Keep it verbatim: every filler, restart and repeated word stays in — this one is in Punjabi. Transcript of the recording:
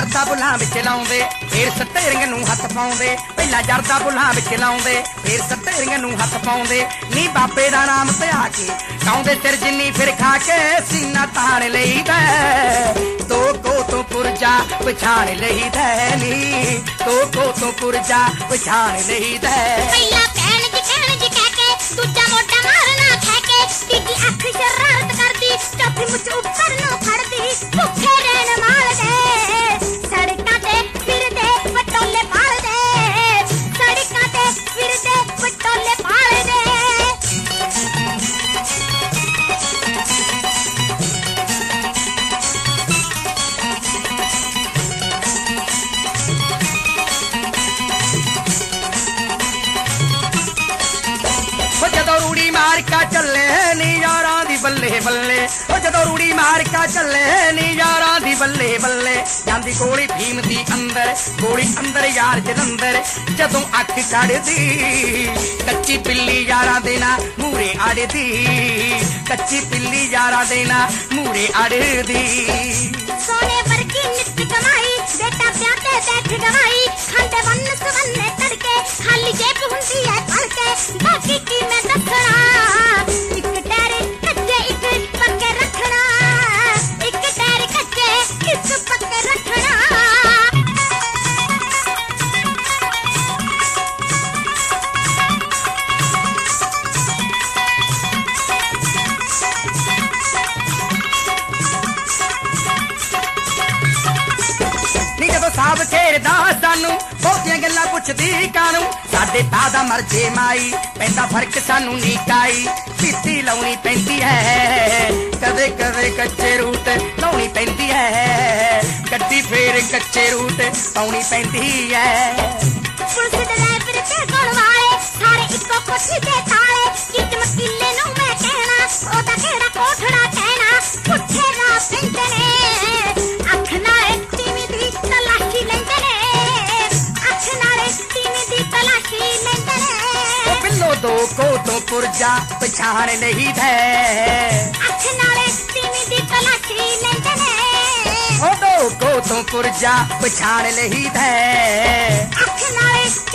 ਜਰਦਾ ਬੁੱਲਾਂ ਵਿੱਚ ਲਾਉਂਦੇ ਫੇਰ ਸਟੇਰਿੰਗ ਨੂੰ ਹੱਥ ਪਾਉਂਦੇ ਪਹਿਲਾਂ ਜਰਦਾ ਬੁੱਲਾਂ ਵਿੱਚ ਲਾਉਂਦੇ ਫੇਰ ਸਟੇਰਿੰਗ ਨੂੰ ਹੱਥ ਪਾਉਂਦੇ ਨੀ ਬਾਬੇ ਦਾ ਨਾਮ ਧਿਆ ਕੇ ਕਾਉਂਦੇ ਸਿਰ ਜਿੰਨੀ ਫਿਰ ਖਾ ਕੇ ਸੀਨਾ ਤਾਣ ਲਈਦਾ ਦੋ ਕੋ ਤੋਂ ਪੁਰਜਾ ਪਛਾਣ ਲਈਦਾ ਨੀ ਦੋ ਕੋ ਤੋਂ ਪੁਰਜਾ ਪਛਾਣ ਲਈਦਾ ਪਹਿਲਾਂ ਭੈਣ ਜੀ ਕਹਿਣ ਜੀ ਕਹਿ ਕੇ ਦੂਜਾ ਮੋਢਾ ਮਾਰਨਾ ਖੈ ਕੇ ਤੀਜੀ ਅੱਖ ਸ਼ਰਾਰਤ ਕਰਦੀ ਚੌਥੀ ਮੁੱਛ ਉੱਪਰ ਨੂੰ ਫੜਦੀ ਭੁੱਖੇ ਰਹਿਣ ਮਾਲਦੇ ਸੜਕਾਂ ਤੇ ਫਿਰਦੇ ਪਟੋਲੇ ਪਾਲਦੇ ਸੜਕਾਂ ਤੇ ਫਿਰਦੇ ਪਟੋਲੇ ਪਾਲਦੇ ਜਦੋਂ ਰੂੜੀ ਮਾਰ ਕੇ ਚੱਲੇ ਨੀ ਯਾਰਾਂ ਦੀ ਬੱਲੇ ਬੱਲੇ ਉਹ ਜਦੋਂ ਰੂੜੀ ਮਾਰ ਕੇ ਚੱਲੇ ਨੀ ਯਾਰਾਂ ਦੀ ਬੱਲੇ ਬੱਲੇ ਜਾਂਦੀ ਗੋਲੀ ਭੀਮ ਦੀ ਅੰਦਰ ਗੋਲੀ ਅੰਦਰ ਯਾਰ ਜਲੰਧਰ ਜਦੋਂ ਅੱਖ ਕੱਢਦੀ ਕੱਚੀ ਪਿੱਲੀ ਯਾਰਾਂ ਦੇ ਨਾ ਮੂਰੇ ਅੜਦੀ ਕੱਚੀ ਪਿੱਲੀ ਯਾਰਾਂ ਦੇ ਨਾ ਮੂਰੇ ਅੜਦੀ ਸੋਨੇ ਵਰਗੀ ਨਿੱਤ ਕਮਾਈ ਬੇਟਾ ਪਿਆ ਤੇ ਬੈਠ ਗਵਾਈ ਖਾਂਦੇ ਵੰਨ ਸਵੰਨੇ ਤੜਕੇ ਖਾਲੀ ਜੇਬ ਹੁੰਦੀ ਐ ਭਰ ਕੇ ਬਾਕੀ ਕੀ ਮੈਂ ਦੱਸਣਾ ਇੱਕ ਟੈਰੇ ਕੱਚੇ ਇੱਕ ਪੱਕੇ ਰੱਖਣਾ ਇੱਕ ਟੈਰੇ ਕੱਚੇ ਇੱਕ ਪੱਕੇ ਰੱਖਣਾ ਸਾਬ ਖੇਰਦਾ ਸਾਨੂੰ ਬਹੁਤੀਆਂ ਗੱਲਾਂ ਪੁੱਛਦੀ ਕਾਨੂੰ ਸਾਡੇ ਤਾਂ ਦਾ ਮਰਜੇ ਮਾਈ ਪੈਂਦਾ ਫਰਕ ਸਾਨੂੰ ਨੀ ਕਾਈ ਪੀਤੀ ਲਾਉਣੀ ਪੈਂਦੀ ਹੈ ਕਦੇ ਕਦੇ ਕੱਚੇ ਰੂਟ ਲਾਉਣੀ ਪੈਂਦੀ ਹੈ ਗੱਡੀ ਫੇਰ ਕੱਚੇ ਰੂਟ ਪਾਉਣੀ ਪੈਂਦੀ ਹੈ ਪੁਲਿਸ ਡਰਾਈਵਰ ਤੇ ਗੁਣ ਵਾਲੇ ਸਾਰੇ ਇੱਕੋ ਕੋਠੀ ਦੇ ਤਾਲੇ ਕਿ ਚਮਕੀਲੇ ਨੂੰ ਮੈਂ ਕਹਿਣਾ ਉਹਦਾ ਕਿਹੜਾ ਕੋਠੜਾ ਕਹਿਣਾ ਪੁੱਠੇ ਰਾਹ ਪੈਂਦੇ ਨੇ ਅੱਖ ਨਾਲੇ ਟੀਵੀ ਦੀ ਤਲਾਸ਼ੀ ਲੈਂਦੇ ਨੇ ਅੱਖ ਨਾਲੇ ਟੀਵੀ ਦੀ ਤਲਾਸ਼ੀ ਲੈਂਦੇ ਨੇ ਉਹ ਬਿੱਲੋ ਦੋ ਕੋ ਤੋਂ ਪੁਰਜਾ ਪਛਾਣ ਨਹੀਂ ਹੈ ਅੱਖ ਨਾਲੇ ਟੀਵੀ ਦੀ ਤਲਾਸ਼ੀ ਲੈਂਦੇ ਨੇ ਉਹ ਦੋ ਕੋ ਤੋਂ ਪੁਰਜਾ ਪਛਾਣ ਨਹੀਂ ਹੈ ਅੱਖ ਨਾਲੇ